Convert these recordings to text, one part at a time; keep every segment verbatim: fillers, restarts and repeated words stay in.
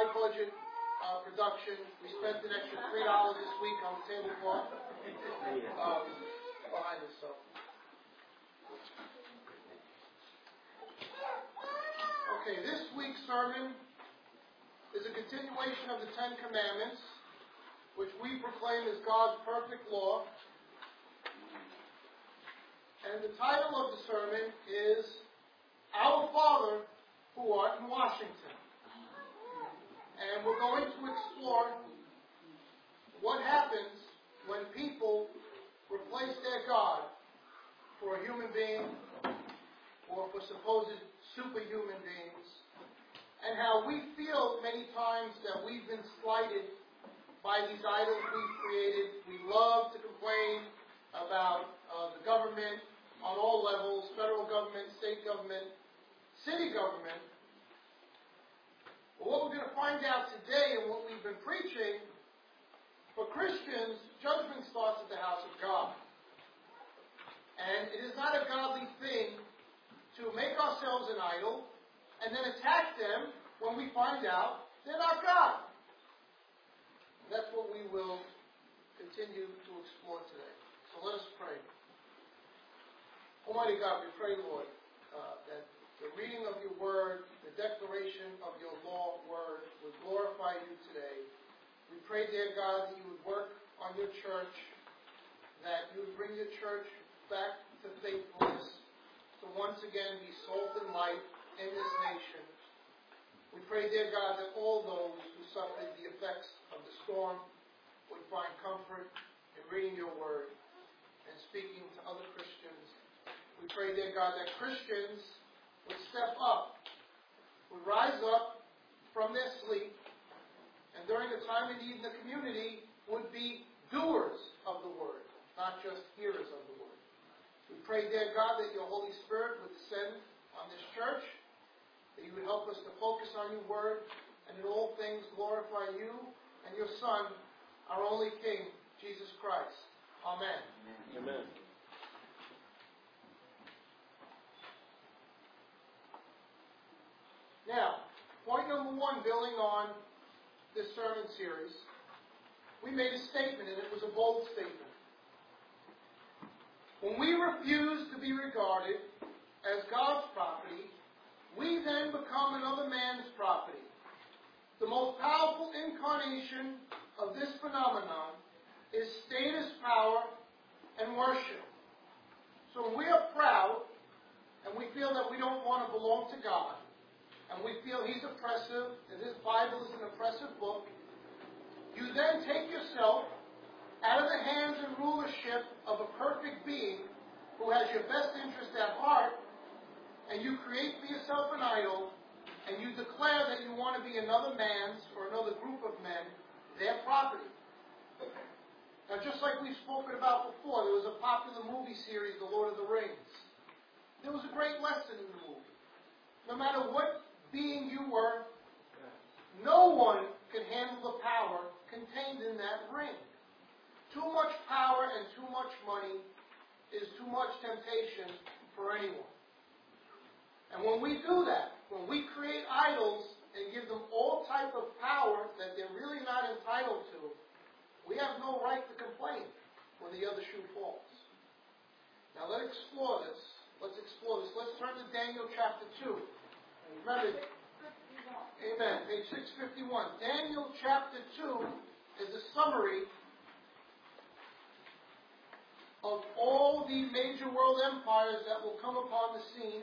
budget uh, production. We spent an extra three dollars this week on the tablecloth um, behind us. So. Okay, this week's sermon is a continuation of the Ten Commandments, which we proclaim as God's perfect law. And the title of the sermon is Our Father Who Art in Washington. And we're going to explore what happens when people replace their God for a human being or for supposed superhuman beings, and how we feel many times that we've been slighted by these idols we've created. We love to complain about uh, the government on all levels, federal government, state government, city government. But what we're going to find out today and what we've been preaching, for Christians, judgment starts at the house of God. And it is not a godly thing to make ourselves an idol and then attack them when we find out they're not God. And that's what we will continue to explore today. So let us pray. Almighty God, we pray, Lord, uh, that the reading of your word, the declaration of your law word would glorify you today. We pray, dear God, that you would work on your church, that you would bring your church back to faithfulness, to once again be salt and light in this nation. We pray, dear God, that all those who suffered the effects of the storm would find comfort in reading your word and speaking to other Christians. We pray, dear God, that Christians would step up, would rise up from their sleep, and during the time of need in the community would be doers of the word, not just hearers of the word. We pray, dear God, that your Holy Spirit would descend on this church, that you would help us to focus on your word, and in all things glorify you and your Son, our only King, Jesus Christ. Amen. Amen. Now, point number one, building on this sermon series, we made a statement, and it was a bold statement. When we refuse to be regarded as God's property, we then become another man's property. The most powerful incarnation of this phenomenon is status, power, and worship. So when we are proud, and we feel that we don't want to belong to God, and we feel He's oppressive, and this Bible is an oppressive book, you then take yourself out of the hands and rulership of a perfect being who has your best interest at heart, and you create for yourself an idol, and you declare that you want to be another man's or another group of men, their property. Now, just like we've spoken about before, there was a popular movie series, The Lord of the Rings. There was a great lesson in the movie. No matter what being you were, no one can handle the power contained in that ring. Too much power and too much money is too much temptation for anyone. And when we do that, when we create idols and give them all type of power that they're really not entitled to, we have no right to complain when the other shoe falls. Now let's explore this. Let's explore this. Let's turn to Daniel chapter two. Remember, amen, page six fifty-one. Daniel chapter two is a summary of all the major world empires that will come upon the scene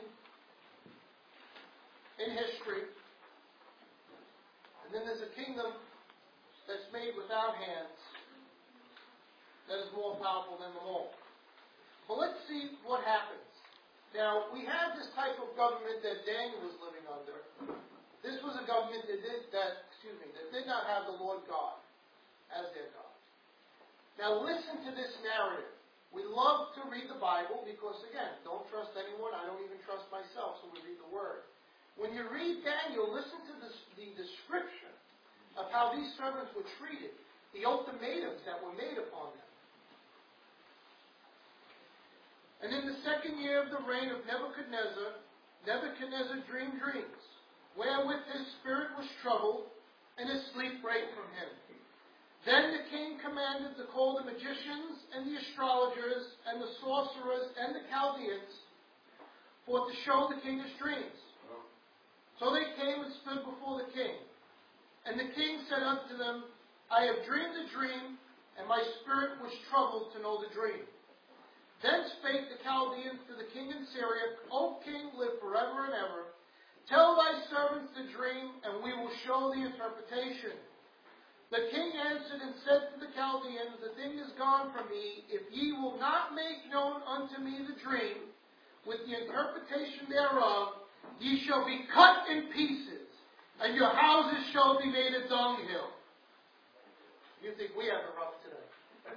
in history. And then there's a kingdom that's made without hands that is more powerful than them all. But let's see what happens. Now, we have this type of government that Daniel was living under. This was a government that did, that, excuse me, that did not have the Lord God as their God. Now, listen to this narrative. We love to read the Bible because, again, don't trust anyone. I don't even trust myself, so we read the Word. When you read Daniel, listen to this, the description of how these servants were treated, the ultimatums that were made upon them. And in the second year of the reign of Nebuchadnezzar, Nebuchadnezzar dreamed dreams, wherewith his spirit was troubled, and his sleep break from him. Then the king commanded to call the magicians and the astrologers and the sorcerers and the Chaldeans for to show the king his dreams. So they came and stood before the king. And the king said unto them, I have dreamed a dream, and my spirit was troubled to know the dream. Then spake the Chaldeans to the king in Syria, O king, live forever and ever. Tell thy servants the dream, and we will show the interpretation. The king answered and said to the Chaldeans, The thing is gone from me. If ye will not make known unto me the dream, with the interpretation thereof, ye shall be cut in pieces, and your houses shall be made a dunghill. You think we have it rough today.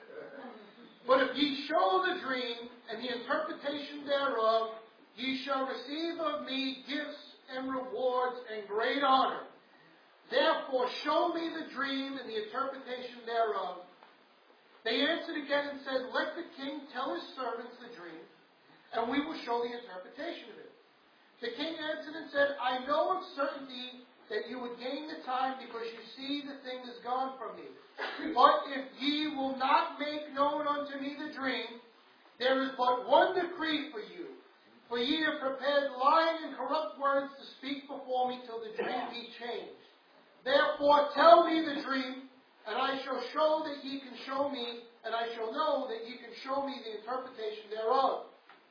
But if ye show the dream, and the interpretation thereof, ye shall receive of me gifts and rewards and great honor. Therefore show me the dream and the interpretation thereof. They answered again and said, Let the king tell his servants the dream, and we will show the interpretation of it. The king answered and said, I know of certainty that you would gain the time because you see the thing is gone from me. But if ye will not make known unto me the dream, there is but one decree for you. For ye have prepared lying and corrupt words to speak before me till the dream be changed. Therefore tell me the dream, and I shall show that ye can show me, and I shall know that ye can show me the interpretation thereof.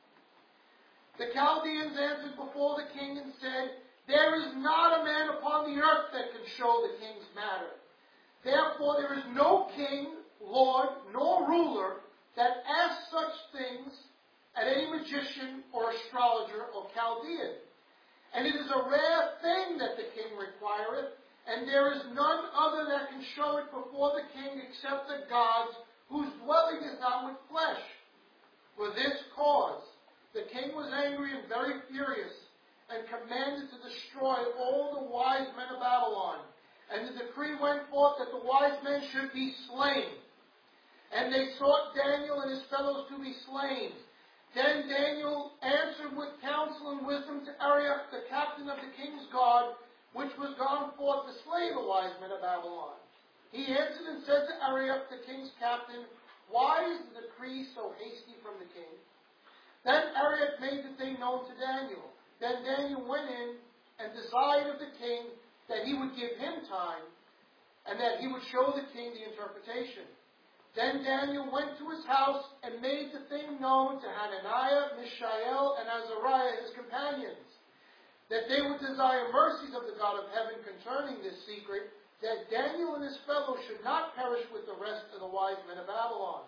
The Chaldeans answered before the king and said, There is not a man upon the earth that can show the king's matter. Therefore there is no king, lord, nor ruler that asks such things at any magician or astrologer or Chaldean. And it is a rare thing that the king requireth, and there is none other that can show it before the king except the gods, whose dwelling is not with flesh. For this cause the king was angry and very furious, and commanded to destroy all the wise men of Babylon. And the decree went forth that the wise men should be slain. And they sought Daniel and his fellows to be slain. Then Daniel answered with counsel and wisdom to Arioch, the captain of the king's guard, which was gone forth to slay the wise men of Babylon. He answered and said to Arioch, the king's captain, Why is the decree so hasty from the king? Then Arioch made the thing known to Daniel. Then Daniel went in and desired of the king that he would give him time, and that he would show the king the interpretation. Then Daniel went to his house and made the thing known to Hananiah, Mishael, and Azariah, his companions, that they would desire mercies of the God of heaven concerning this secret, that Daniel and his fellows should not perish with the rest of the wise men of Babylon.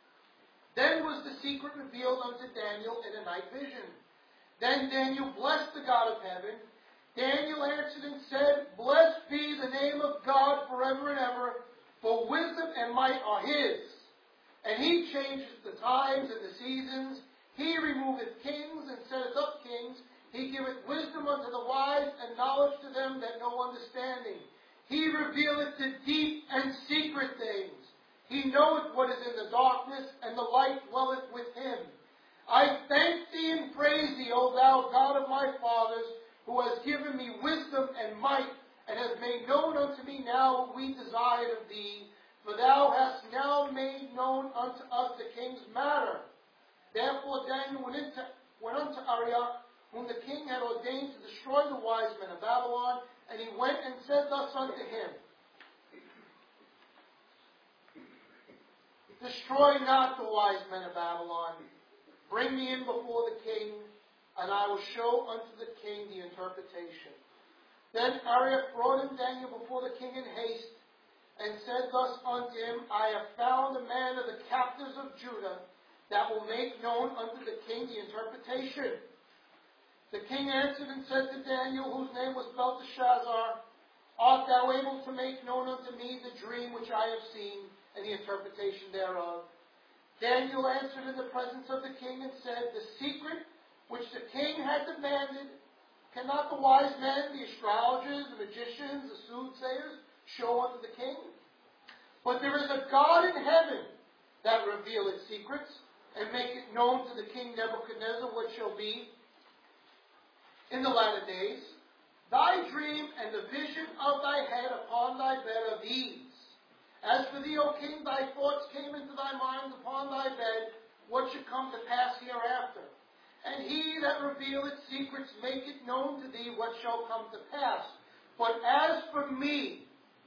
Then was the secret revealed unto Daniel in a night vision. Then Daniel blessed the God of heaven. Daniel answered and said, Blessed be the name of God forever and ever, for wisdom and might are his. And he changes the times and the seasons. He removeth kings and setteth up kings. He giveth wisdom unto the wise, and knowledge to them that know understanding. He revealeth the deep and secret things. He knoweth what is in the darkness, and the light dwelleth with him. I thank thee and praise thee, O thou God of my fathers, who has given me wisdom and might, and has made known unto me now what we desired of thee. For thou hast now made known unto us the king's matter. Therefore Daniel went, into, went unto Arioch, whom the king had ordained to destroy the wise men of Babylon, and he went and said thus unto him, Destroy not the wise men of Babylon. Bring me in before the king, and I will show unto the king the interpretation. Then Arioch brought him Daniel before the king in haste, and said thus unto him, I have found a man of the captives of Judah, that will make known unto the king the interpretation. The king answered and said to Daniel, whose name was Belteshazzar, Art thou able to make known unto me the dream which I have seen, and the interpretation thereof? Daniel answered in the presence of the king and said, The secret which the king had demanded, cannot the wise men, the astrologers, the magicians, the soothsayers, show unto the king? But there is a God in heaven that revealeth secrets, and maketh known to the king Nebuchadnezzar what shall be in the latter days. Thy dream and the vision of thy head upon thy unto thee, O king, thy thoughts came into thy mind upon thy bed, what should come to pass hereafter. And he that revealeth secrets make it known to thee what shall come to pass. But as for me,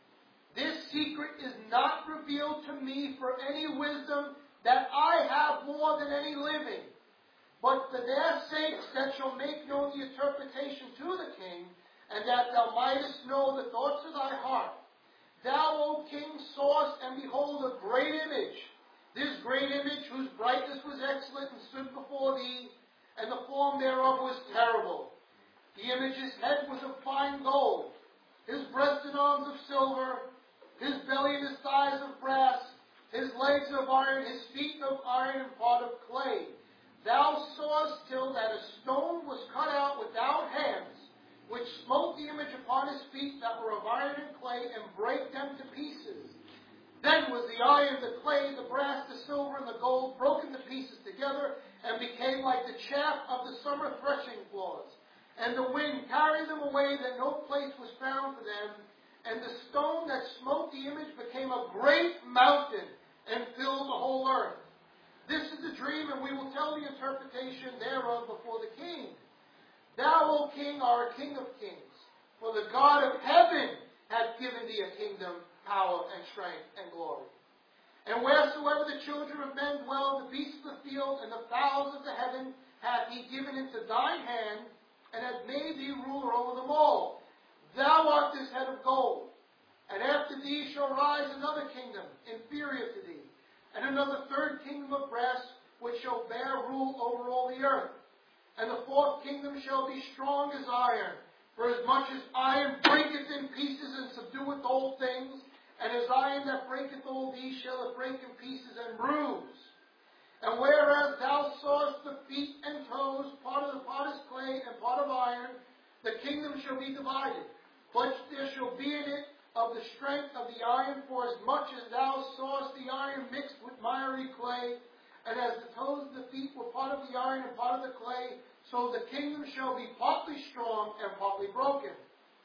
this secret is not revealed to me for any wisdom that I have more than any living. But for their sakes that shall make known the interpretation to the king, and that thou mightest know the thoughts of thy heart. Thou, O king, sawest, and behold, a great image. This great image, whose brightness was excellent, and stood before thee, and the form thereof was terrible. The image's head was of fine gold, his breast and arms of silver, his belly and his thighs of brass, his legs of iron, his feet of iron, and part of clay. Thou sawest till that a stone was cut out without hands, which smote the image upon his feet that were of iron and clay, and brake them to pieces. Then was the iron, the clay, the brass, the silver, and the gold broken to pieces together, and became like the chaff of the summer threshing floors. And the wind carried them away, that no place was found for them. And the stone that smote the image became a great mountain, and filled the whole earth. This is the dream, and we will tell the interpretation thereof before the king. Thou, O king, art a king of kings, for the God of heaven hath given thee a kingdom, power, and strength, and glory. And wheresoever the children of men dwell, the beasts of the field, and the fowls of the heaven, hath he given into thine hand, and hath made thee ruler over them all. Thou art this head of gold, and after thee shall rise another kingdom, inferior to thee, and another third kingdom of brass, which shall bear rule over all the earth. And the fourth kingdom shall be strong as iron, for as much as iron breaketh in pieces and subdueth all things, and as iron that breaketh all these shall it break in pieces and bruise. And whereas thou sawest the feet and toes, part of the pot is clay and part of iron, the kingdom shall be divided. But there shall be in it of the strength of the iron, for as much as thou sawest the iron mixed with miry clay, and as the toes of the feet were part of the iron and part of the clay, so the kingdom shall be partly strong and partly broken.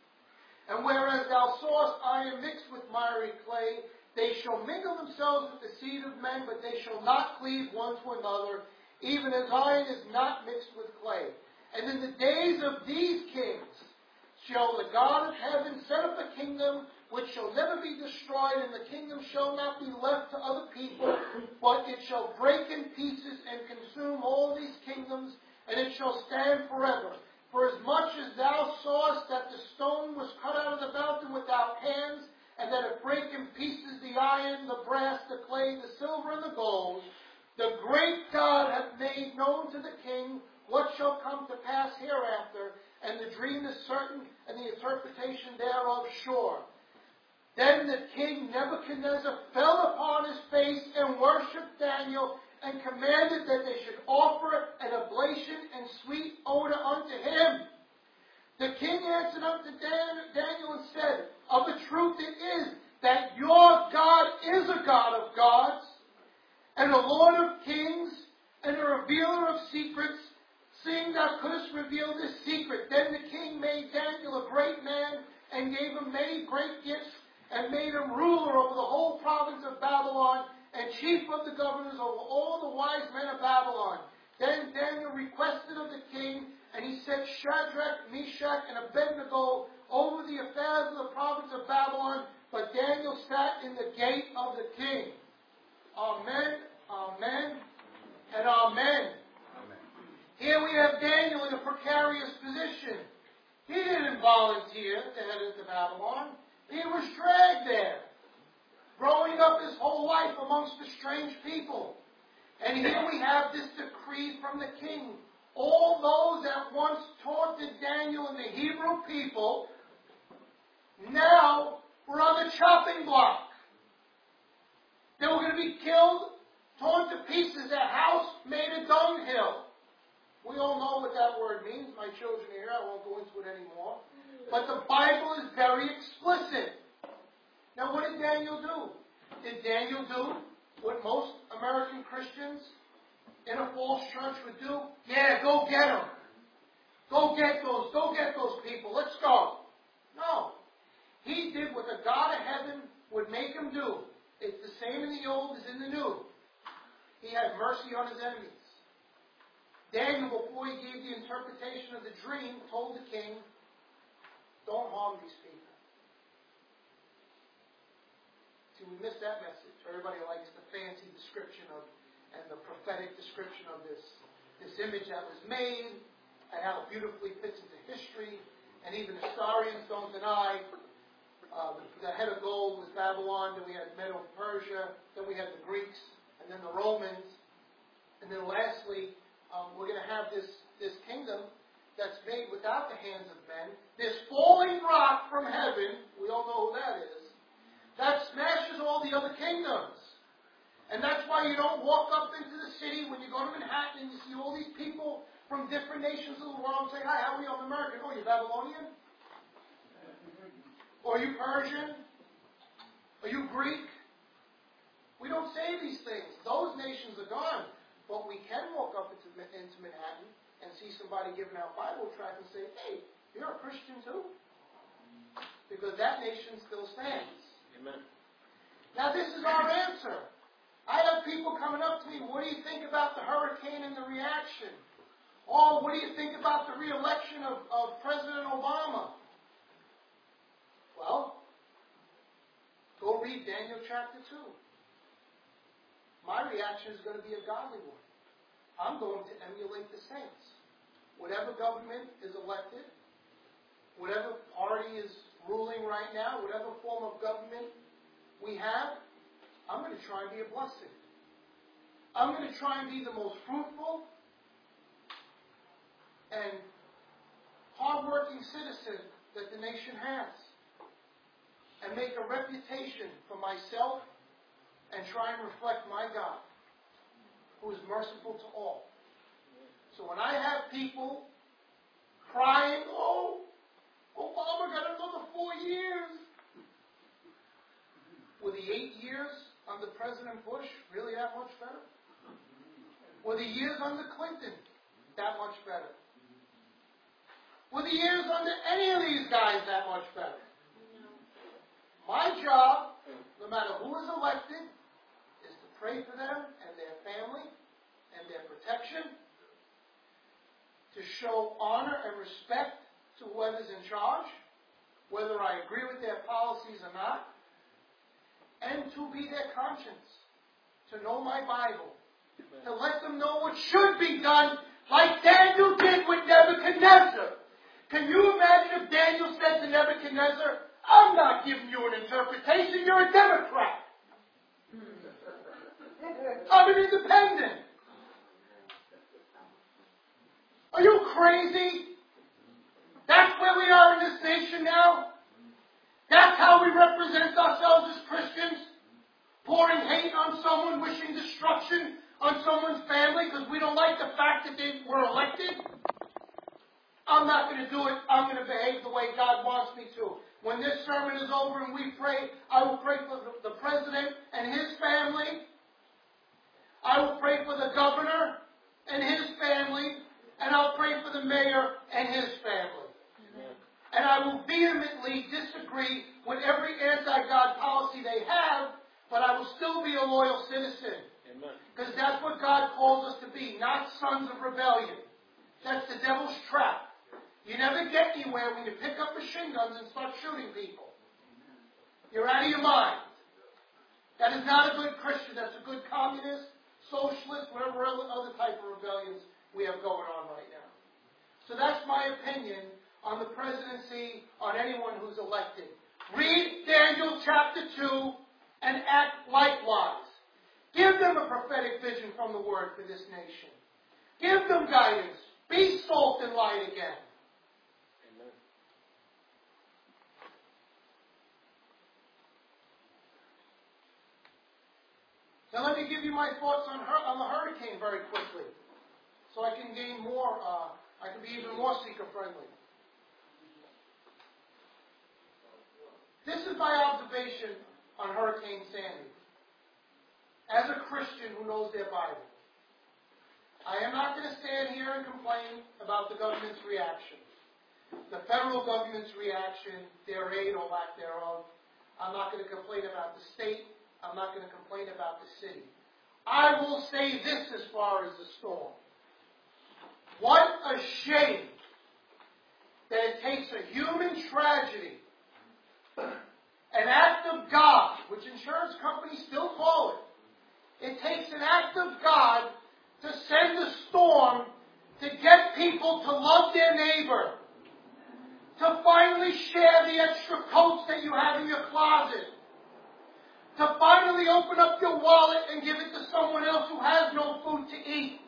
And whereas thou sawest iron mixed with miry clay, they shall mingle themselves with the seed of men, but they shall not cleave one to another, even as iron is not mixed with clay. And in the days of these kings shall the God of heaven set up a kingdom which shall never be destroyed, and the kingdom shall not be left to other people, but it shall break in pieces and consume all these kingdoms, and it shall stand forever. For as much as thou sawest that the stone was cut out of the mountain without hands, and that it brake in pieces the iron, the brass, the clay, the silver, and the gold, the great God hath made known to the king what shall come to pass hereafter, and the dream is certain, and the interpretation thereof sure. Then the king Nebuchadnezzar fell upon his face and worshipped Daniel, and commanded that they should offer an oblation and sweet odor unto him. The king answered unto Daniel and said, Of a truth it is that your God is a God of gods, and a Lord of kings, and a revealer of secrets, seeing thou couldst reveal this secret. Then the king made Daniel a great man, and gave him many great gifts, and made him ruler over the whole province of Babylon, and chief of the governors over all the wise men of Babylon. Then Daniel requested of the king, and he set Shadrach, Meshach, and Abednego over the affairs of the province of Babylon, but Daniel sat in the gate of the king. Amen, amen, and amen. Amen. Here we have Daniel in a precarious position. He didn't volunteer to head into Babylon. He was dragged there, growing up his whole life amongst the strange people. And here we have this decree from the king. All those that once taunted Daniel and the Hebrew people now were on the chopping block. They were going to be killed, torn to pieces, their house made a dunghill. We all know what that word means. My children are here. I won't go into it anymore. But the Bible is very explicit. Now, what did Daniel do? Did Daniel do what most American Christians in a false church would do? Yeah, go get them. Go get those. Go get those people. Let's go. No. He did what the God of heaven would make him do. It's the same in the Old as in the New. He had mercy on his enemies. Daniel, before he gave the interpretation of the dream, told the king, don't harm these people. See, we missed that message. Everybody likes the fancy description of, and the prophetic description of this, this image that was made, and how it beautifully fits into history, and even historians don't deny. Uh, the, the head of gold was Babylon, then we had Medo-Persia, then we had the Greeks, and then the Romans, and then lastly, um, we're going to have this, this kingdom that's made without the hands of men, this falling rock from heaven, we all know who that is, that smashes all the other kingdoms. And that's why you don't walk up into the city when you go to Manhattan and you see all these people from different nations of the world saying, hi, how are you? I'm American. Oh, you're Babylonian? Or are you Persian? Are you Greek? We don't say these things. Those nations are gone. But we can walk up into, into Manhattan and see somebody giving out Bible tracts and say, hey, you're a Christian too? Because that nation still stands. Amen. Now this is our answer. I have people coming up to me, what do you think about the hurricane and the reaction? Oh, what do you think about the re-election of, of President Obama? Well, go read Daniel chapter two. My reaction is going to be a godly one. I'm going to emulate the saints. Whatever government is elected, whatever party is ruling right now, whatever form of government we have, I'm going to try and be a blessing. I'm going to try and be the most fruitful and hardworking citizen that the nation has. And make a reputation for myself and try and reflect my God, who is merciful to all. So when I have people crying, oh, Obama got another four years. Were the eight years under President Bush really that much better? Were the years under Clinton that much better? Were the years under any of these guys that much better? My job, no matter who is elected, is to pray for them and their family and their protection, to show honor and respect to whoever's in charge, whether I agree with their policies or not, and to be their conscience, to know my Bible, Amen. To let them know what should be done, like Daniel did with Nebuchadnezzar. Can you imagine if Daniel said to Nebuchadnezzar, I'm not giving you an interpretation, you're a Democrat. I'm an independent. Are you crazy? That's where we are in this nation now? That's how we represent ourselves as Christians? Pouring hate on someone, wishing destruction on someone's family because we don't like the fact that they were elected? I'm not going to do it. I'm going to behave the way God wants me to. When this sermon is over and we pray, I will pray for the president and his family. I will pray for the governor and his family. And I'll pray for the mayor and his family. Amen. And I will vehemently disagree with every anti-God policy they have, but I will still be a loyal citizen. Because that's what God calls us to be, not sons of rebellion. That's the devil's trap. You never get anywhere when you pick up machine guns and start shooting people. You're out of your mind. That is not a good Christian. That's a good communist, socialist, whatever other type of rebellions we have going on right now. So that's my opinion on the presidency, on anyone who's elected. Read Daniel chapter two and act likewise. Give them a prophetic vision from the Word for this nation. Give them guidance. Be salt and light again. Amen. Now let me give you my thoughts on, her, on the hurricane very quickly, so I can gain more, uh, I can be even more seeker-friendly. This is my observation on Hurricane Sandy. As a Christian who knows their Bible, I am not going to stand here and complain about the government's reaction. The federal government's reaction, their aid or lack thereof. I'm not going to complain about the state I'm not going to complain about the city. I will say this as far as the storm. What a shame that it takes a human tragedy, an act of God, which insurance companies still call it. It takes an act of God to send a storm to get people to love their neighbor, to finally share the extra coats that you have in your closet, to finally open up your wallet and give it to someone else who has no food to eat,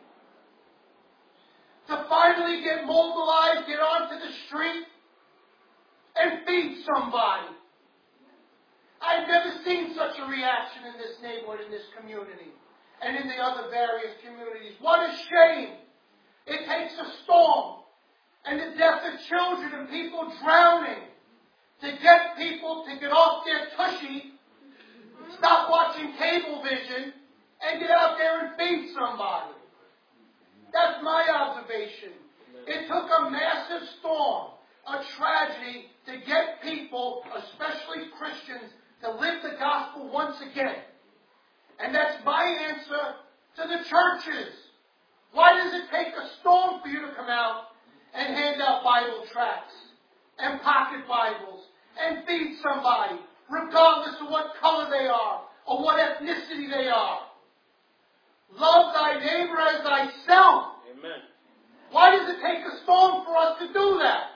to finally get mobilized, get onto the street, and feed somebody. I've never seen such a reaction in this neighborhood, in this community, and in the other various communities. What a shame! It takes a storm and the death of children and people drowning to get people to get off their tushy, stop watching cable vision, and get out there and feed somebody. That's my observation. It took a massive storm, a tragedy, to get people, especially Christians, to live the gospel once again. And that's my answer to the churches. Why does it take a storm for you to come out and hand out Bible tracts and pocket Bibles and feed somebody, regardless of what color they are or what ethnicity they are? Love thy neighbor as thyself. Amen. Why does it take a storm for us to do that?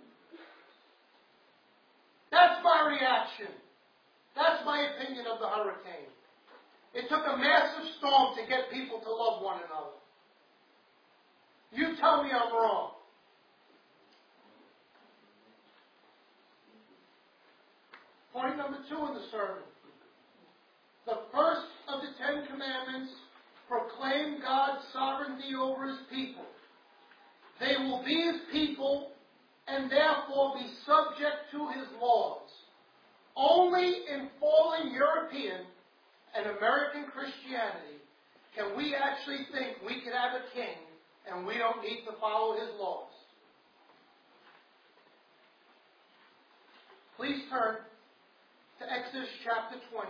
That's my reaction. That's my opinion of the hurricane. It took a massive storm to get people to love one another. You tell me I'm wrong. Point number two in the sermon. The first of the Ten Commandments proclaim God's sovereignty over His people. They will be His people and therefore be subject to His laws. Only in fallen European and American Christianity can we actually think we could have a king and we don't need to follow his laws. Please turn to Exodus chapter twenty.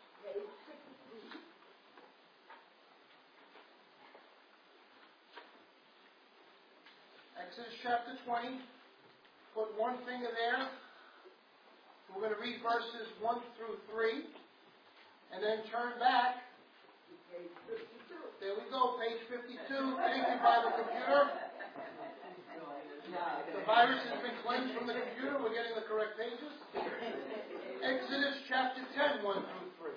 Exodus chapter twenty. Put one finger there. We're going to read verses one through three. And then turn back. There we go, page fifty-two. Thank you, Bible computer. The virus has been cleansed from the computer. We're getting the correct pages. Exodus chapter ten, one through three.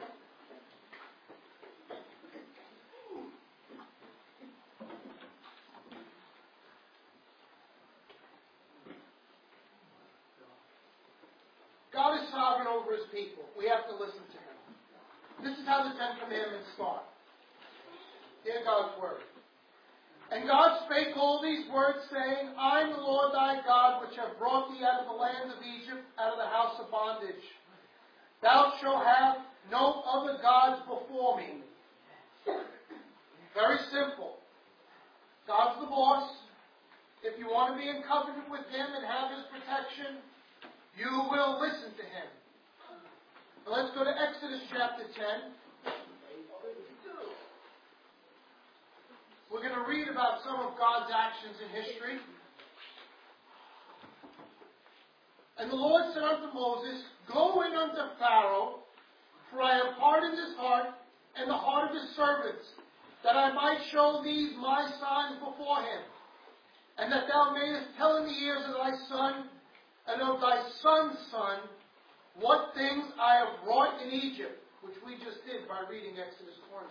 God is sovereign over His people. We have to listen to Him. This is how the Ten Commandments start. Hear God's word. And God spake all these words, saying, I am the Lord thy God, which have brought thee out of the land of Egypt, out of the house of bondage. Thou shalt have no other gods before me. Very simple. God's the boss. If you want to be in covenant with Him and have His protection, you will listen to Him. Now let's go to Exodus chapter ten. We're going to read about some of God's actions in history. And the Lord said unto Moses, Go in unto Pharaoh, for I have hardened his heart and the heart of his servants, that I might show these my signs before him, and that thou mayest tell in the ears of thy son and of thy son's son what things I have wrought in Egypt, which we just did by reading Exodus twenty.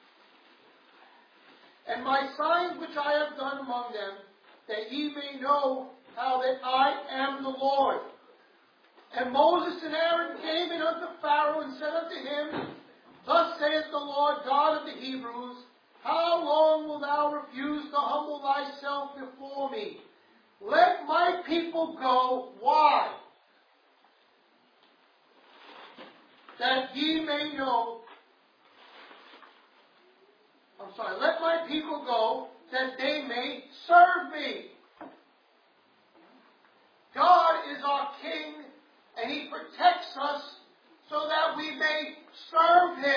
And my signs which I have done among them, that ye may know how that I am the Lord. And Moses and Aaron came in unto Pharaoh and said unto him, Thus saith the Lord God of the Hebrews, How long wilt thou refuse to humble thyself before me? Let my people go. Why? That ye may know. I'm sorry, let my people go, that they may serve me. God is our King, and He protects us so that we may serve Him.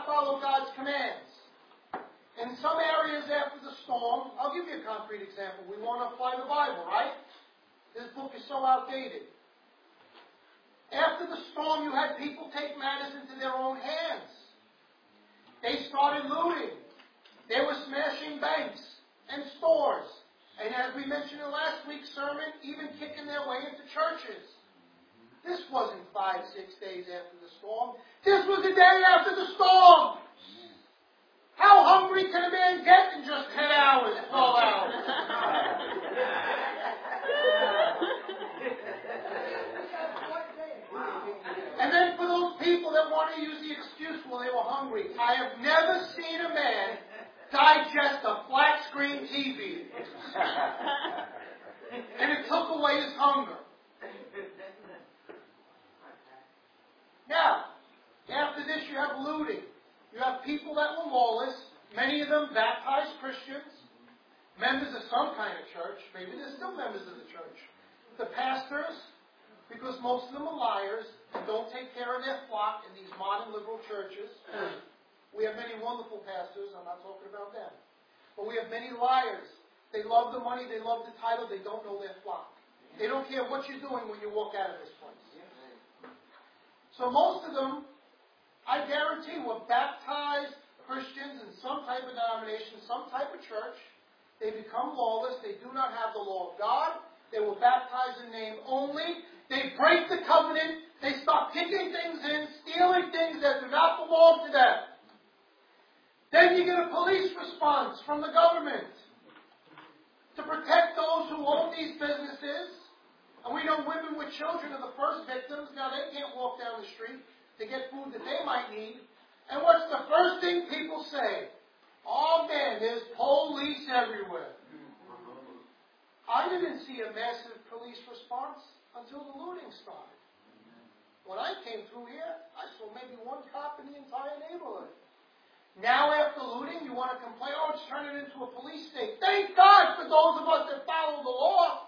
not follow God's commands. In some areas after the storm, I'll give you a concrete example. We want to apply the Bible, right? This book is so outdated. After the storm, you had people take matters into their own hands. They started looting. They were smashing banks and stores. And as we mentioned in last week's sermon, even kicking their way into churches. This wasn't five, six days after the storm. This was the day after the storm. How hungry can a man get in just ten hours, twelve hours? And then for those people that want to use the excuse, well, they were hungry. I have never seen a man digest a flat screen T V. And it took away his hunger. Now, after this you have looting. You have people that were lawless, many of them baptized Christians, members of some kind of church, maybe they're still members of the church. The pastors, because most of them are liars and don't take care of their flock in these modern liberal churches. We have many wonderful pastors, I'm not talking about them. But we have many liars. They love the money, they love the title, they don't know their flock. They don't care what you're doing when you walk out of this place. So most of them, I guarantee, were baptized Christians in some type of denomination, some type of church. They become lawless. They do not have the law of God. They were baptized in name only. They break the covenant. They start kicking things in, stealing things that do not belong to them. Then you get a police response from the government to protect those who own these businesses. And we know women with children are the first victims. Now they can't walk down the street to get food that they might need. And what's the first thing people say? Oh man, there's police everywhere. I didn't see a massive police response until the looting started. When I came through here, I saw maybe one cop in the entire neighborhood. Now after looting, you want to complain, oh, it's turning into a police state. Thank God for those of us that follow the law.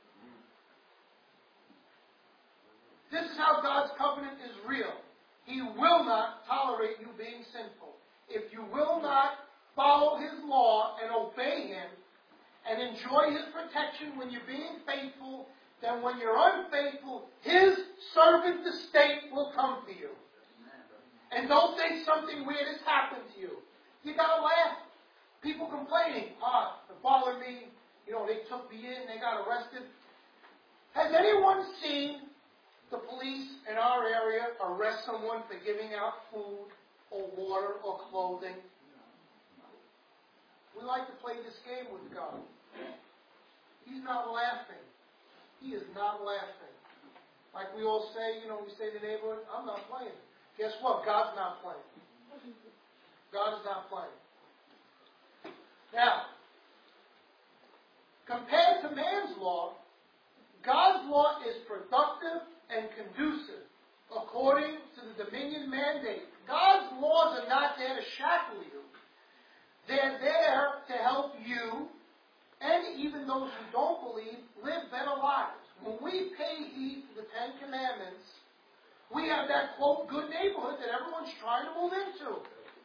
This is how God's covenant is real. He will not tolerate you being sinful. If you will not follow His law and obey Him and enjoy His protection when you're being faithful, then when you're unfaithful, His servant, the state, will come for you. And don't think something weird has happened to you. You gotta laugh. People complaining, ah, it bothered me. You know, they took me in, they got arrested. Has anyone seen the police in our area arrest someone for giving out food or water or clothing? We like to play this game with God. He's not laughing. He is not laughing. Like we all say, you know, we say in the neighborhood, I'm not playing. Guess what? God's not playing. God is not playing. Now, compared to man's law, God's law is productive and conducive according to the dominion mandate. God's laws are not there to shackle you. They're there to help you and even those who don't believe live better lives. When we pay heed to the Ten Commandments, we have that, quote, good neighborhood that everyone's trying to move into.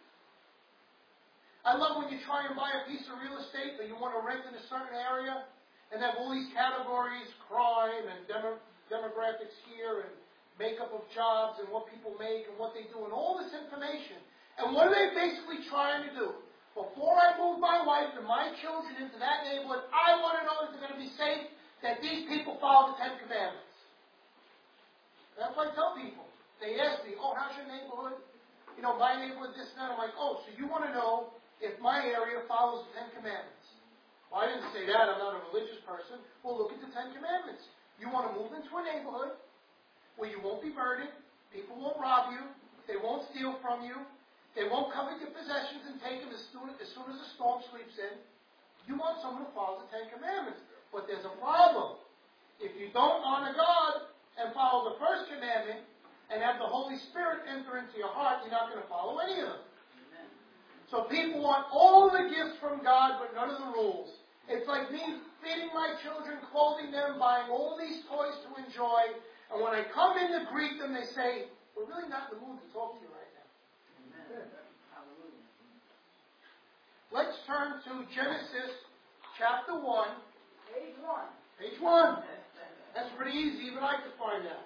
I love when you try and buy a piece of real estate or you want to rent in a certain area and have all these categories, crime and demo, demographics here and makeup of jobs and what people make and what they do and all this information. And what are they basically trying to do? Before I move my wife and my children into that neighborhood, I want to know that they're going to be safe, that these people follow the Ten Commandments. That's what I tell people. They ask me, oh, how's your neighborhood? You know, my neighborhood, this and that. I'm like, oh, so you want to know if my area follows the Ten Commandments. Well, I didn't say that. I'm not a religious person. Well, look at the Ten Commandments. You want to move into a neighborhood where you won't be murdered, people won't rob you, they won't steal from you, they won't covet your possessions and take them as soon as, soon as the storm sweeps in. You want someone to follow the Ten Commandments. But there's a problem. If you don't honor God and follow the first commandment and have the Holy Spirit enter into your heart, you're not going to follow any of them. Amen. So people want all the gifts from God, but none of the rules. It's like me feeding my children, clothing them, buying all these toys to enjoy. And when I come in to greet them, they say, we're really not in the mood to talk to you right now. Amen. let's turn to Genesis chapter one. Page one. Page one. That's pretty easy, even I could find that.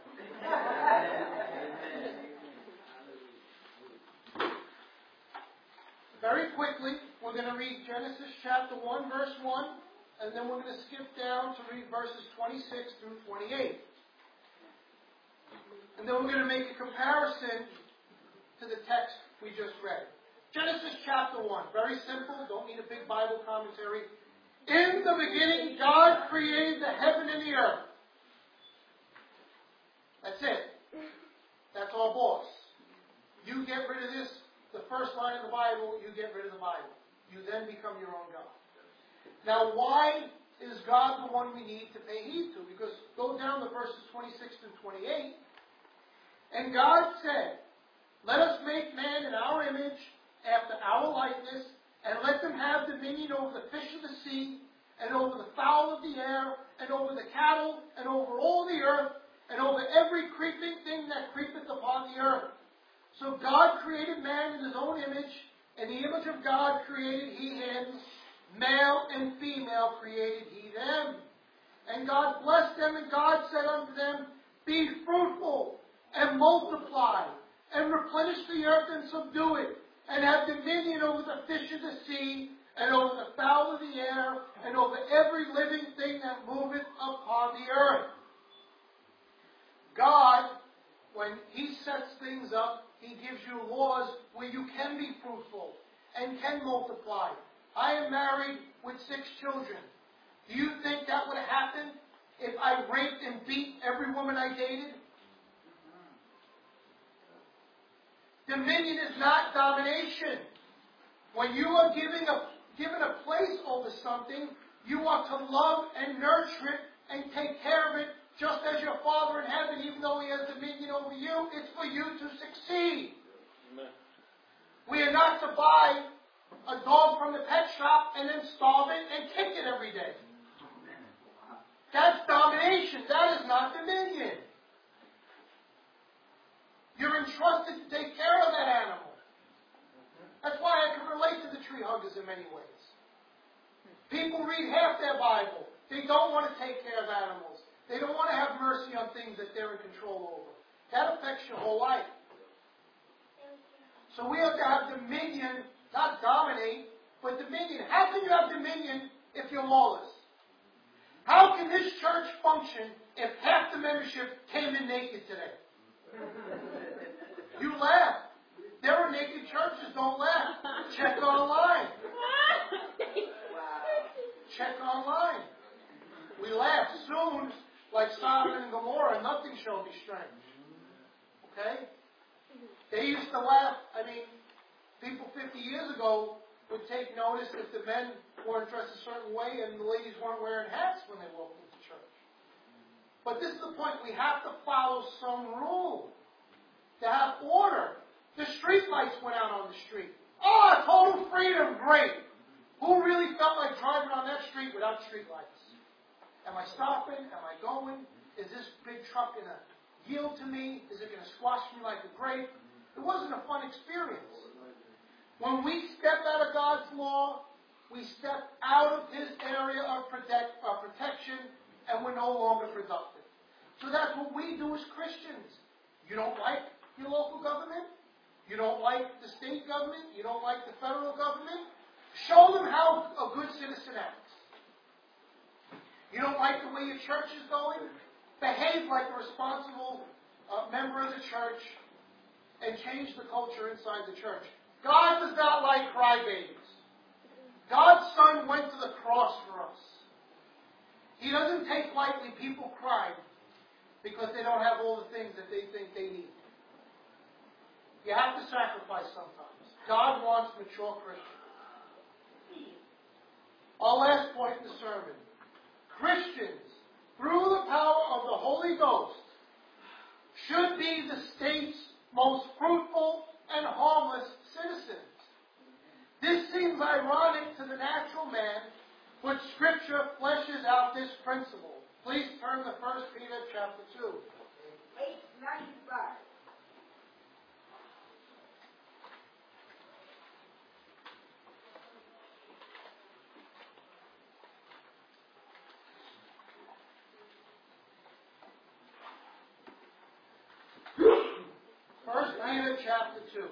Very quickly, we're going to read Genesis chapter one, verse one, and then we're going to skip down to read verses twenty-six through twenty-eight. And then we're going to make a comparison to the text we just read. Genesis chapter one, very simple, don't need a big Bible commentary. In the beginning, God created the heaven and the earth. That's it. That's our boss. You get rid of this, the first line of the Bible, you get rid of the Bible. You then become your own God. Now, why is God the one we need to pay heed to? Because go down to verses twenty-six through twenty-eight. And God said, let us make man in our image, after our likeness, and let them have dominion over the fish of the sea, and over the fowl of the air, and over the cattle, and over all the earth, and over every creeping thing that creepeth upon the earth. So God created man in his own image, and the image of God created he him, male and female created he them. And God blessed them, and God said unto them, be fruitful, and multiply, and replenish the earth, and subdue it, and have dominion over the fish of the sea, and over the fowl of the air, and over every living thing that moveth upon the earth. God, when He sets things up, He gives you laws where you can be fruitful and can multiply. I am married with six children. Do you think that would happen if I raped and beat every woman I dated? Dominion is not domination. When you are giving a, given a place over something, you are to love and nurture it and take care of it, just as your Father in heaven, even though He has dominion over you, it's for you to succeed. Amen. We are not to buy a dog from the pet shop and then starve it and kick it every day. That's domination. That is not dominion. You're entrusted to take care of that animal. That's why I can relate to the tree huggers in many ways. People read half their Bible. They don't want to take care of animals. They don't want to have mercy on things that they're in control over. That affects your whole life. So we have to have dominion, not dominate, but dominion. How can you have dominion if you're lawless? How can this church function if half the membership came in naked today? You laugh. There are naked churches. Don't laugh. Check online. Check online. We laugh. Soon, like Sodom and Gomorrah, nothing shall be strange. Okay? They used to laugh. I mean, people fifty years ago would take notice that the men weren't dressed a certain way and the ladies weren't wearing hats when they walked into church. But this is the point. We have to follow some rule. To have order. The street lights went out on the street. Oh, total freedom. Great. Who really felt like driving on that street without street lights? Am I stopping? Am I going? Is this big truck going to yield to me? Is it going to squash me like a grape? It wasn't a fun experience. When we step out of God's law, we step out of His area of protect, uh, protection, and we're no longer productive. So that's what we do as Christians. You don't like your local government? You don't like the state government? You don't like the federal government? Show them how a good citizen acts. You don't like the way your church is going? Behave like a responsible uh, member of the church and change the culture inside the church. God does not like crybabies. God's Son went to the cross for us. He doesn't take lightly people crying because they don't have all the things that they think they need. You have to sacrifice sometimes. God wants mature Christians. Our last point in the sermon. Christians, through the power of the Holy Ghost, should be the state's most fruitful and harmless citizens. This seems ironic to the natural man, but Scripture fleshes out this principle. Please turn to First Peter chapter two. eight ninety-five. chapter two.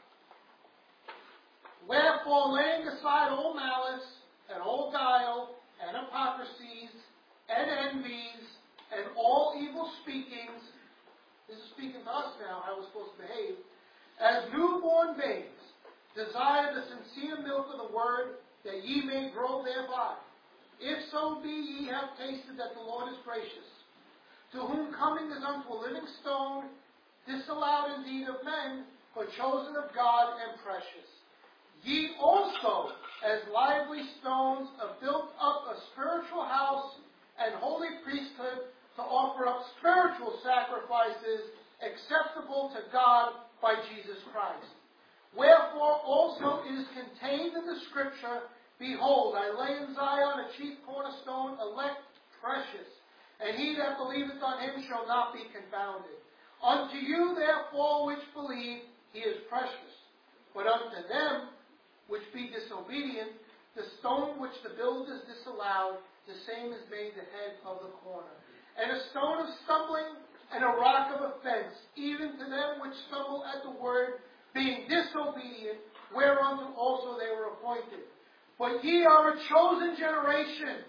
Wherefore, laying aside all malice, and all guile, and hypocrisies, and envies, and all evil speakings, this is speaking to us now, how we're supposed to behave, as newborn babes, desire the sincere milk of the word, that ye may grow thereby. If so be ye have tasted that the Lord is gracious, to whom coming is unto a living stone, disallowed indeed of men, but chosen of God and precious. Ye also, as lively stones, are built up a spiritual house and holy priesthood to offer up spiritual sacrifices acceptable to God by Jesus Christ. Wherefore also it is contained in the Scripture, Behold, I lay in Zion a chief cornerstone, elect, precious, and he that believeth on him shall not be confounded. Unto you therefore which believe, he is precious. But unto them which be disobedient, the stone which the builders disallowed, the same is made the head of the corner. And a stone of stumbling, and a rock of offense, even to them which stumble at the word, being disobedient, whereunto also they were appointed. But ye are a chosen generation,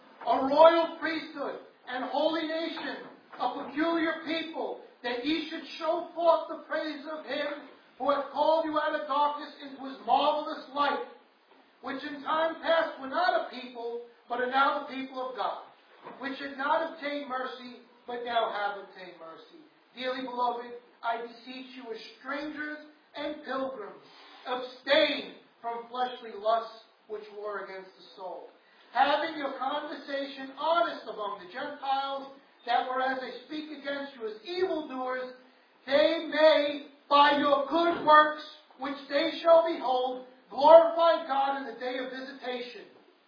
a royal priesthood, and holy nation, a peculiar people, that ye should show forth the praise of him who hath called you out of darkness into his marvelous light, which in time past were not a people, but are now the people of God, which had not obtained mercy, but now have obtained mercy. Dearly beloved, I beseech you as strangers and pilgrims, abstain from fleshly lusts which war against the soul, having your conversation honest among the Gentiles, that whereas they speak against you as evildoers, they may, by your good works, which they shall behold, glorify God in the day of visitation.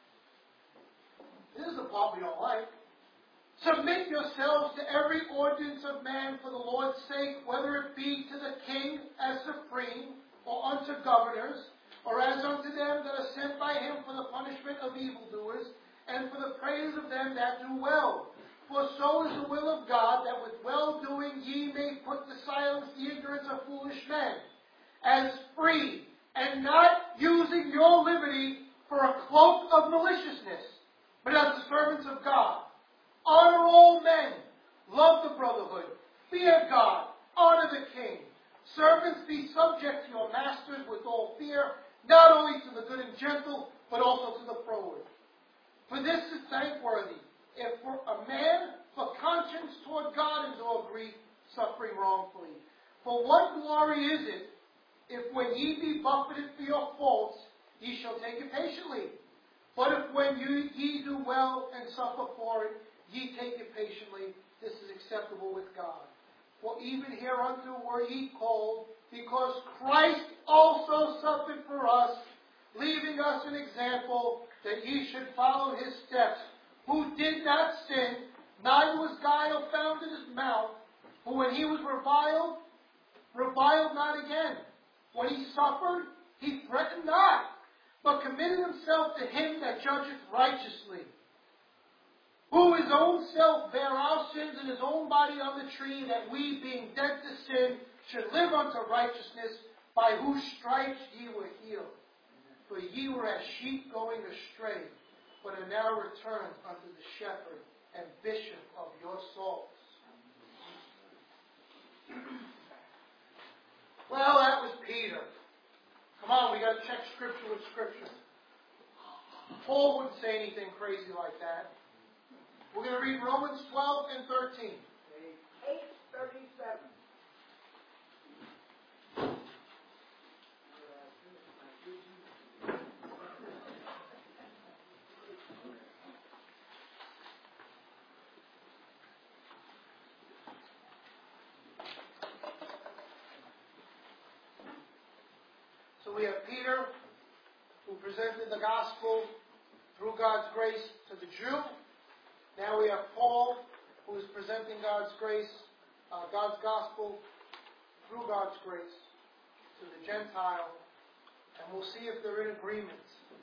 This is the part we don't like. Submit yourselves to every ordinance of man for the Lord's sake, whether it be to the king as supreme, or unto governors, or as unto them that are sent by him for the punishment of evildoers, and for the praise of them that do well. For so is the will of God, that with well-doing ye may put to silence the ignorance of foolish men, as free, and not using your liberty for a cloak of maliciousness, but as the servants of God. Honor all men, love the brotherhood, fear God, honor the king. Servants, be subject to your masters with all fear, not only to the good and gentle, but also to the froward. For this is thankworthy, if for a man for conscience toward God endure grief, suffering wrongfully. For what glory is it, if when ye be buffeted for your faults, ye shall take it patiently? But if when you, ye do well and suffer for it, ye take it patiently, this is acceptable with God. For even hereunto were ye called, because Christ also suffered for us, leaving us an example that ye should follow his steps, who did not sin, neither was guile found in his mouth, who when he was reviled, reviled not again. When he suffered, he threatened not, but committed himself to him that judgeth righteously, who his own self bare our sins in his own body on the tree, that we, being dead to sin, should live unto righteousness, by whose stripes ye were healed. For ye were as sheep going astray, but are now returned unto the shepherd and bishop of your souls. Well, that was Peter. Come on, we got to check Scripture with Scripture. Paul wouldn't say anything crazy like that. We're going to read Romans twelve and thirteen. eight thirty-seven. So we have Peter, who presented the gospel through God's grace to the Jew. Now we have Paul, who is presenting God's grace, uh, God's gospel through God's grace to the Gentile. And we'll see if they're in agreement.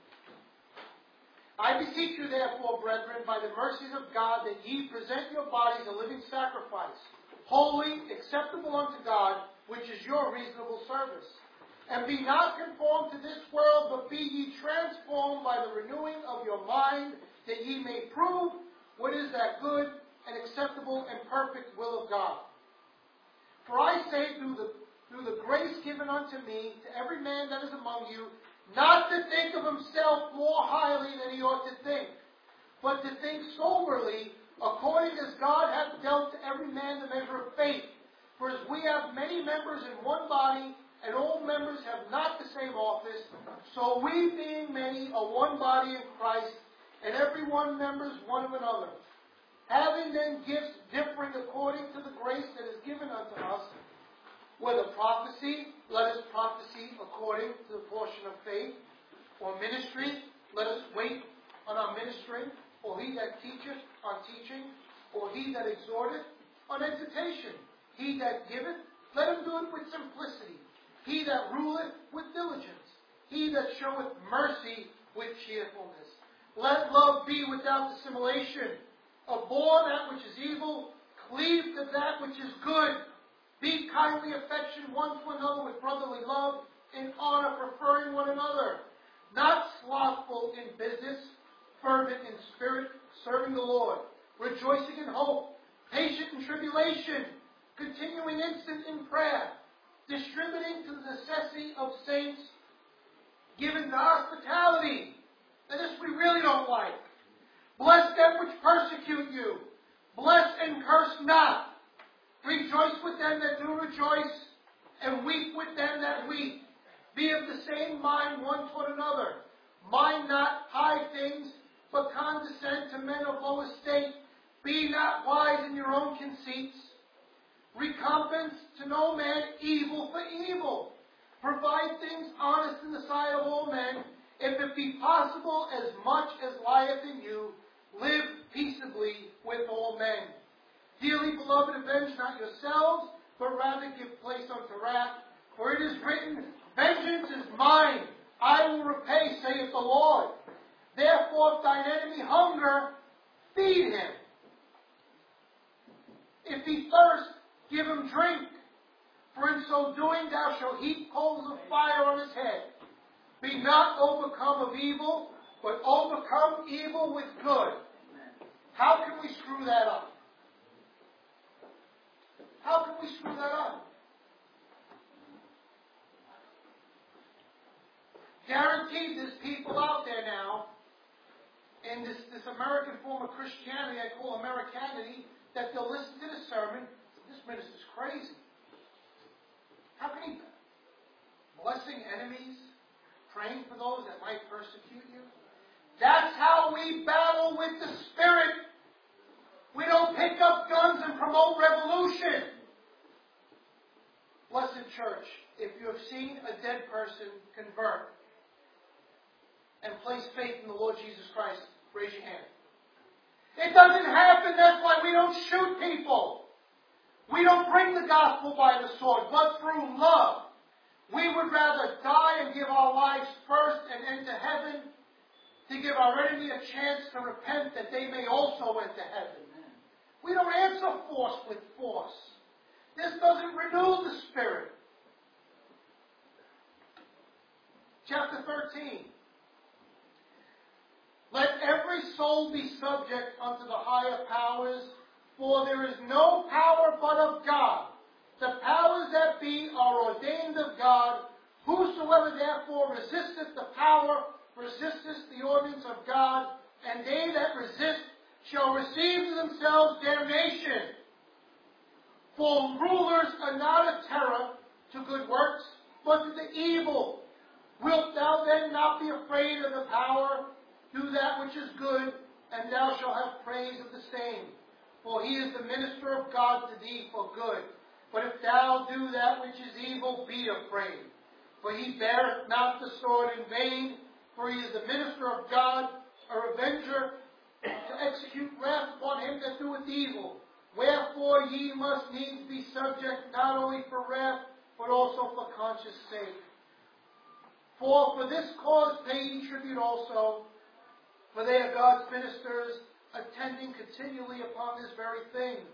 I beseech you, therefore, brethren, by the mercies of God, that ye present your bodies a living sacrifice, holy, acceptable unto God, which is your reasonable service. And be not conformed to this world, but be ye transformed by the renewing of your mind, that ye may prove what is that good and acceptable and perfect will of God. For I say through the, through the grace given unto me, to every man that is among you, not to think of himself more highly than he ought to think, but to think soberly, according as God hath dealt to every man the measure of faith. For as we have many members in one body, and all members have not the same office, so we being many are one body in Christ, and every one members one of another. Having then gifts differing according to the grace that is given unto us, whether prophecy, let us prophesy according to the portion of faith, or ministry, let us wait on our ministering, or he that teacheth on teaching, or he that exhorteth on exhortation. He that giveth, let him do it with simplicity. He that ruleth with diligence. He that showeth mercy with cheerfulness. Let love be without dissimulation. Abhor that which is evil. Cleave to that which is good. Be kindly affectioned one to another with brotherly love, in honor preferring one another. Not slothful in business, fervent in spirit, serving the Lord. Rejoicing in hope. Patient in tribulation. Continuing instant in prayer. Distributing to the necessity of saints, given to hospitality. Now this we really don't like. Bless them which persecute you. Bless and curse not. Rejoice with them that do rejoice, and weep with them that weep. Be of the same mind one toward another. Mind not high things, but condescend to men of low estate. Be not wise in your own conceits. Recompense to no man evil for evil. Provide things honest in the sight of all men. If it be possible, as much as lieth in you, live peaceably with all men. Dearly beloved, avenge not yourselves, but rather give place unto wrath. For it is written, vengeance is mine, I will repay, saith the Lord. Therefore, if thine enemy hunger, feed him. If he thirst, give him drink, for in so doing thou shalt heap coals of fire on his head. Be not overcome of evil, but overcome evil with good. How can we screw that up? How can we screw that up? Guaranteed there's people out there now, in this, this American form of Christianity I call Americanity, that they'll listen to the sermon. This minister's crazy. How can he be blessing enemies, praying for those that might persecute you? That's how we battle with the Spirit. We don't pick up guns and promote revolution. Blessed church, if you have seen a dead person convert and place faith in the Lord Jesus Christ, raise your hand. It doesn't happen, that's why we don't shoot people. We don't bring the gospel by the sword, but through love. We would rather die and give our lives first and enter heaven to give our enemy a chance to repent that they may also enter heaven. We don't answer force with force. This doesn't renew the Spirit. Chapter thirteen. Let every soul be subject unto the higher powers, for there is no power but of God. The powers that be are ordained of God. Whosoever therefore resisteth the power, resisteth the ordinance of God, and they that resist shall receive to themselves damnation. For rulers are not a terror to good works, but to the evil. Wilt thou then not be afraid of the power? Do that which is good, and thou shalt have praise of the same. For he is the minister of God to thee for good. But if thou do that which is evil, be afraid. For he beareth not the sword in vain, for he is the minister of God, a revenger, to execute wrath upon him that doeth evil. Wherefore ye must needs be subject not only for wrath, but also for conscience sake. For for this cause pay ye tribute also, for they are God's ministers, attending continually upon this very thing.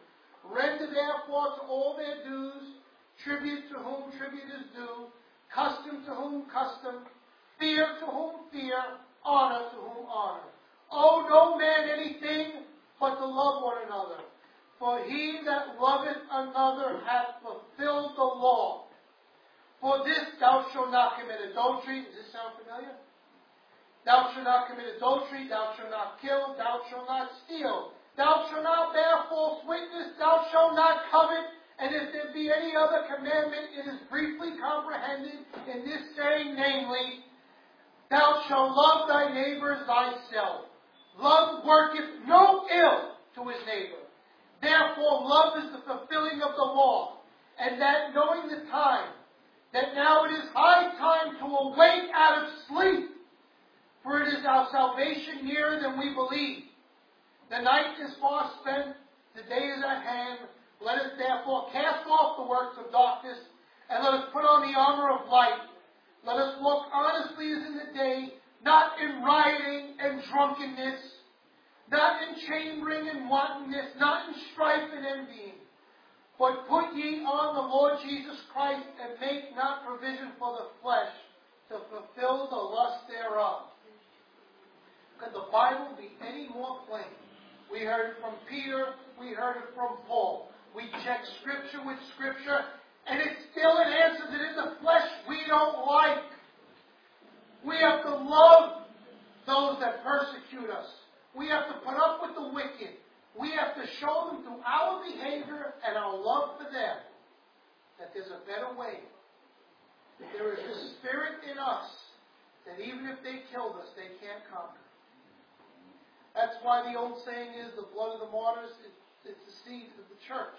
Render therefore to all their dues, tribute to whom tribute is due, custom to whom custom, fear to whom fear, honor to whom honor. Owe no man anything but to love one another. For he that loveth another hath fulfilled the law. For this thou shalt not commit adultery. Does this sound familiar? Thou shalt not commit adultery, thou shalt not kill, thou shalt not steal. Thou shalt not bear false witness, thou shalt not covet. And if there be any other commandment, it is briefly comprehended in this saying, namely, thou shalt love thy neighbor as thyself. Love worketh no ill to his neighbor. Therefore, love is the fulfilling of the law. And that knowing the time, that now it is high time to awake out of sleep, for it is our salvation nearer than we believe. The night is far spent, the day is at hand. Let us therefore cast off the works of darkness, and let us put on the armor of light. Let us walk honestly as in the day, not in rioting and drunkenness, not in chambering and wantonness, not in strife and envying. But put ye on the Lord Jesus Christ, and make not provision for the flesh to fulfill the lust thereof. Could the Bible be any more plain? We heard it from Peter, we heard it from Paul. We check Scripture with Scripture, and it still it answers it in the flesh we don't like. We have to love those that persecute us. We have to put up with the wicked. We have to show them through our behavior and our love for them that there's a better way. There is a spirit in us that even if they killed us, they can't conquer. That's why the old saying is, the blood of the martyrs is it's the seed of the church.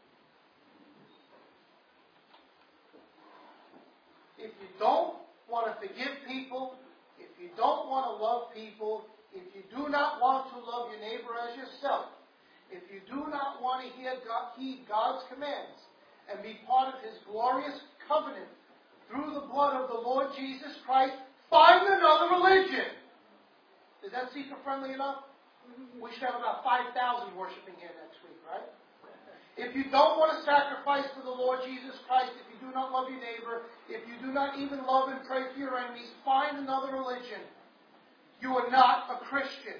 If you don't want to forgive people, if you don't want to love people, if you do not want to love your neighbor as yourself, if you do not want to hear God, heed God's commands and be part of His glorious covenant through the blood of the Lord Jesus Christ, find another religion. Is that seeker friendly enough? We should have about five thousand worshiping here next week, right? If you don't want to sacrifice to the Lord Jesus Christ, if you do not love your neighbor, if you do not even love and pray for your enemies, find another religion. You are not a Christian.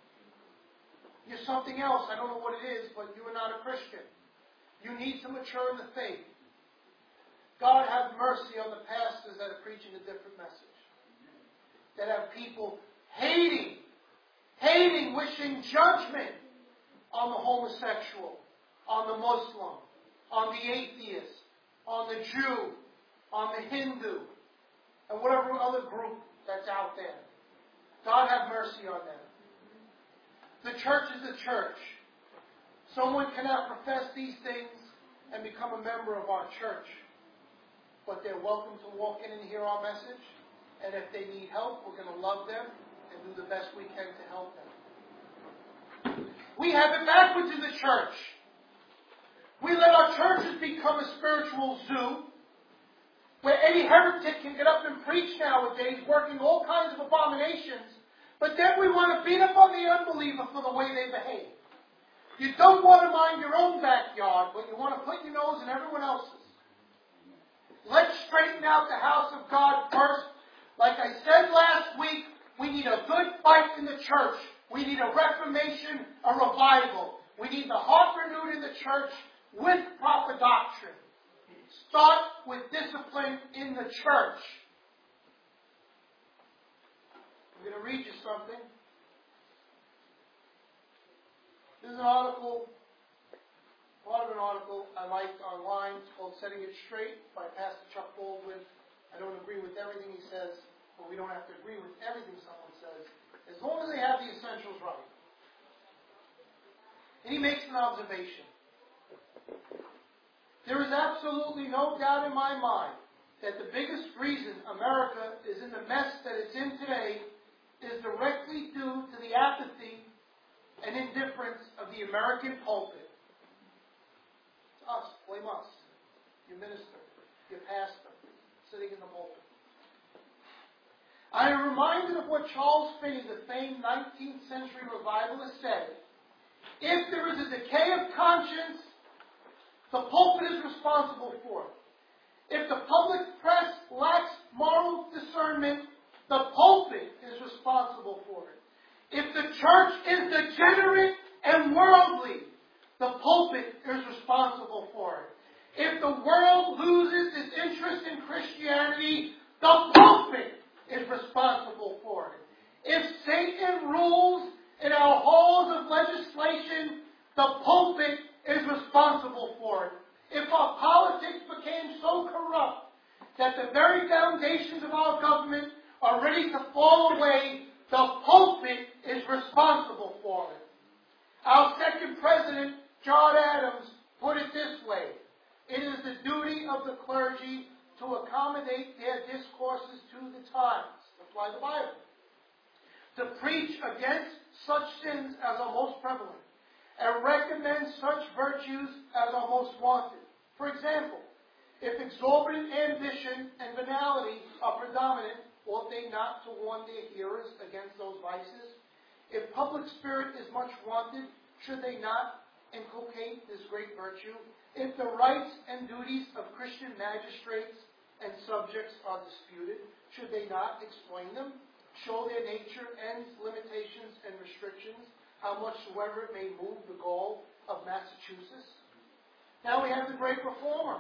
You're something else. I don't know what it is, but you are not a Christian. You need to mature in the faith. God have mercy on the pastors that are preaching a different message. That have people hating Hating, wishing judgment on the homosexual, on the Muslim, on the atheist, on the Jew, on the Hindu, and whatever other group that's out there. God have mercy on them. The church is the church. Someone cannot profess these things and become a member of our church, but they're welcome to walk in and hear our message, and if they need help, we're going to love them and do the best we can to help them. We have it backwards in the church. We let our churches become a spiritual zoo where any heretic can get up and preach nowadays, working all kinds of abominations, but then we want to beat up on the unbeliever for the way they behave. You don't want to mind your own backyard, but you want to put your nose in everyone else's. Let's straighten out the house of God first. Like I said last week, we need a good fight in the church. We need a reformation, a revival. We need the heart renewed in the church with proper doctrine. Start with discipline in the church. I'm going to read you something. This is an article, part of an article I liked online. It's called Setting It Straight by Pastor Chuck Baldwin. I don't agree with everything he says, but we don't have to agree with everything someone says, as long as they have the essentials right. And he makes an observation. There is absolutely no doubt in my mind that the biggest reason America is in the mess that it's in today is directly due to the apathy and indifference of the American pulpit. It's us. Blame us. Your minister. Your pastor. Sitting in the pulpit. I am reminded of what Charles Finney, the famed nineteenth century revivalist, said. If there is a decay of conscience, The pulpit is responsible for it. If the public press lacks moral discernment, the pulpit is responsible for it. If the church is degenerate and worldly, the pulpit is responsible for it. If the world loses its interest in Christianity, the pulpit is responsible for it. If Satan rules in our halls of legislation, the pulpit is responsible for it. If our politics became so corrupt that the very foundations of our government are ready to fall away, the pulpit is responsible for it. Our second president, John Adams, put it this way: it is the duty of the clergy to accommodate their discourses to the times. Apply the Bible. To preach against such sins as are most prevalent, and recommend such virtues as are most wanted. For example, if exorbitant ambition and venality are predominant, ought they not to warn their hearers against those vices? If public spirit is much wanted, should they not inculcate this great virtue? If the rights and duties of Christian magistrates and subjects are disputed, should they not explain them, show their nature, ends, limitations, and restrictions, how much soever it may move the gall of Massachusetts? Now we have the great reformer,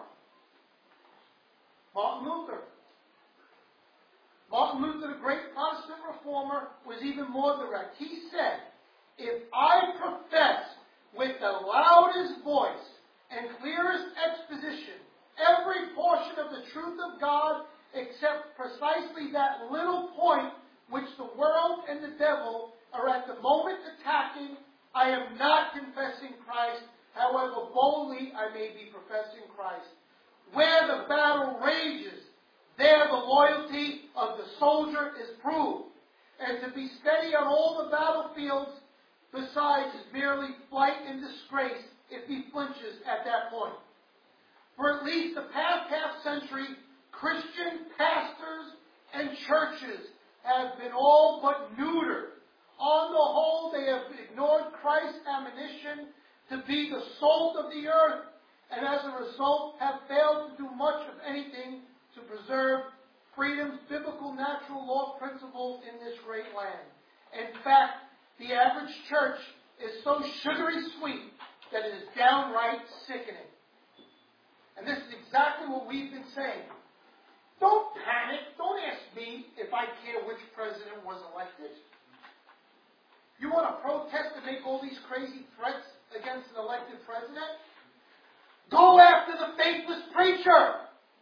Martin Luther. Martin Luther, the great Protestant reformer, was even more direct. He said, if I profess with the loudest voice and clearest exposition every portion of the truth of God except precisely that little point which the world and the devil are at the moment attacking, I am not confessing Christ, however boldly I may be professing Christ. Where the battle rages, there the loyalty of the soldier is proved. And to be steady on all the battlefields, besides, is merely flight and disgrace if he flinches at that point. For at least the past half century, Christian pastors and churches have been all but neutered. On the whole, they have ignored Christ's admonition to be the salt of the earth, and as a result have failed to do much of anything to preserve freedom's biblical natural law principles in this great land. In fact, the average church is so sugary sweet that it is downright sickening. And this is exactly what we've been saying. Don't panic. Don't ask me if I care which president was elected. You want to protest and make all these crazy threats against an elected president? Go after the faithless preacher.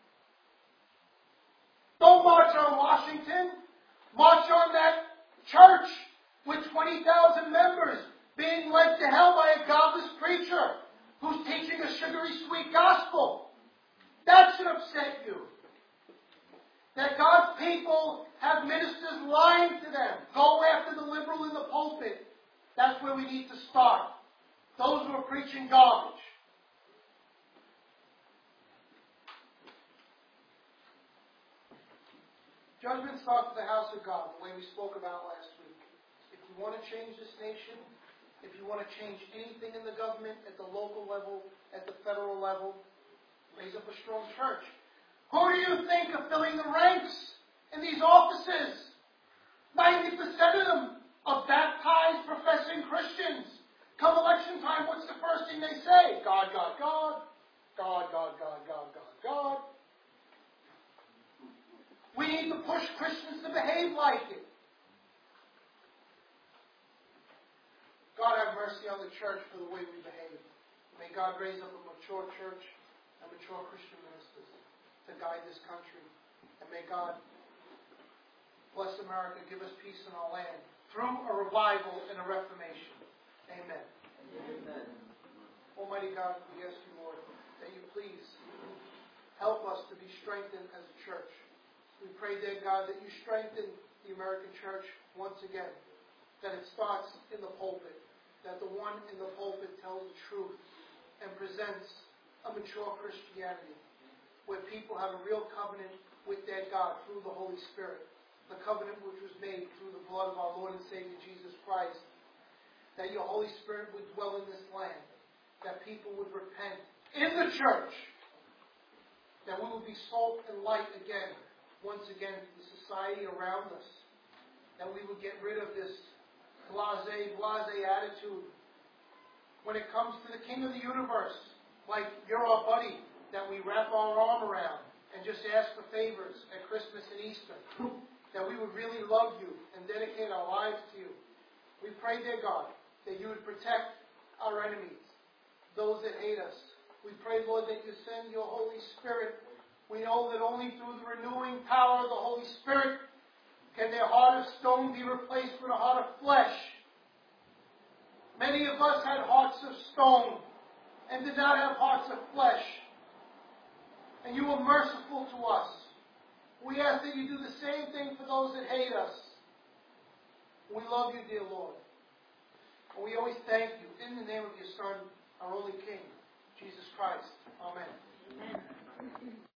Don't march on Washington. March on that church with twenty thousand members being led to hell by a godless preacher who's teaching a sugary sweet gospel. That should upset you. That God's people have ministers lying to them. Go after the liberal in the pulpit. That's where we need to start. Those who are preaching garbage. Judgment starts with the house of God, the way we spoke about last week. If you want to change this nation, if you want to change anything in the government, at the local level, at the federal level, raise up a strong church. Who do you think are filling the ranks in these offices? ninety percent of them are baptized, professing Christians. Come election time, what's the first thing they say? God, God, God. God, God, God, God, God, God. We need to push Christians to behave like it. God have mercy on the church for the way we behave. May God raise up a mature church and mature Christian ministers to guide this country. And may God bless America, give us peace in our land through a revival and a reformation. Amen. Amen. Almighty God, we ask you, Lord, that you please help us to be strengthened as a church. We pray, dear God, that you strengthen the American church once again, that it starts in the pulpit, that the one in the pulpit tells the truth and presents a mature Christianity where people have a real covenant with their God through the Holy Spirit, the covenant which was made through the blood of our Lord and Savior Jesus Christ, that your Holy Spirit would dwell in this land, that people would repent, in the church, that we will be salt and light again, once again, to the society around us. That we would get rid of this blase, blase attitude when it comes to the King of the universe, like you're our buddy, that we wrap our arm around and just ask for favors at Christmas and Easter. That we would really love you and dedicate our lives to you. We pray, dear God, that you would protect our enemies, those that hate us. We pray, Lord, that you send your Holy Spirit. We know that only through the renewing power of the Holy Spirit can their heart of stone be replaced with a heart of flesh. Many of us had hearts of stone and did not have hearts of flesh. And you were merciful to us. We ask that you do the same thing for those that hate us. We love you, dear Lord. And we always thank you in the name of your Son, our only King, Jesus Christ. Amen. Amen.